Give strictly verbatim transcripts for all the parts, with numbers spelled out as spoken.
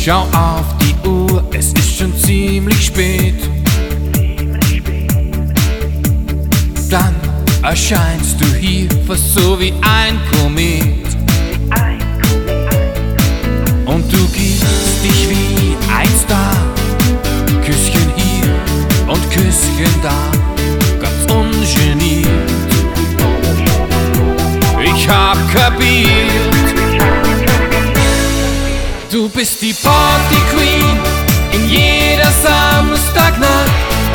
Schau auf die Uhr, es ist schon ziemlich spät. Dann erscheinst du hier fast so wie ein Komet. Und du gibst dich wie ein Star. Küsschen hier und Küsschen da, ganz ungeniert. Ich hab kapiert, du bist die Party Queen in jeder Samstagnacht.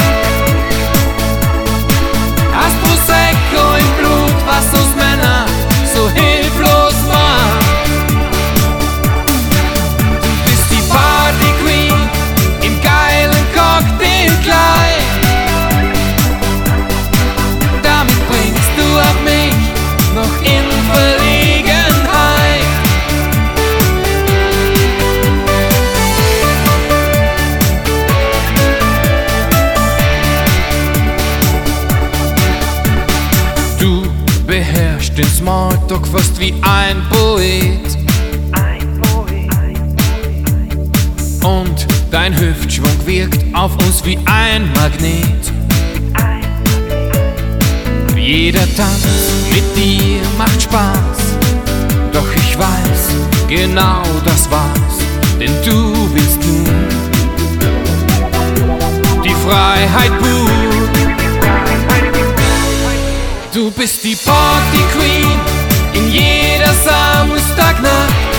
Hast Prosecco im Blut, was uns Männer so hilflos macht. Du bist die Party Queen im geilen Cocktailkleid. Damit bringst du auch mich noch in Verlegenheit. Du beherrschst den Smalltalk fast wie ein Poet. Und dein Hüftschwung wirkt auf uns wie ein Magnet. Jeder Tanz mit dir macht Spaß, doch ich weiß, genau das war's, denn du willst nur die Freiheit pur. Du bist die Party Queen in jeder Samstagnacht.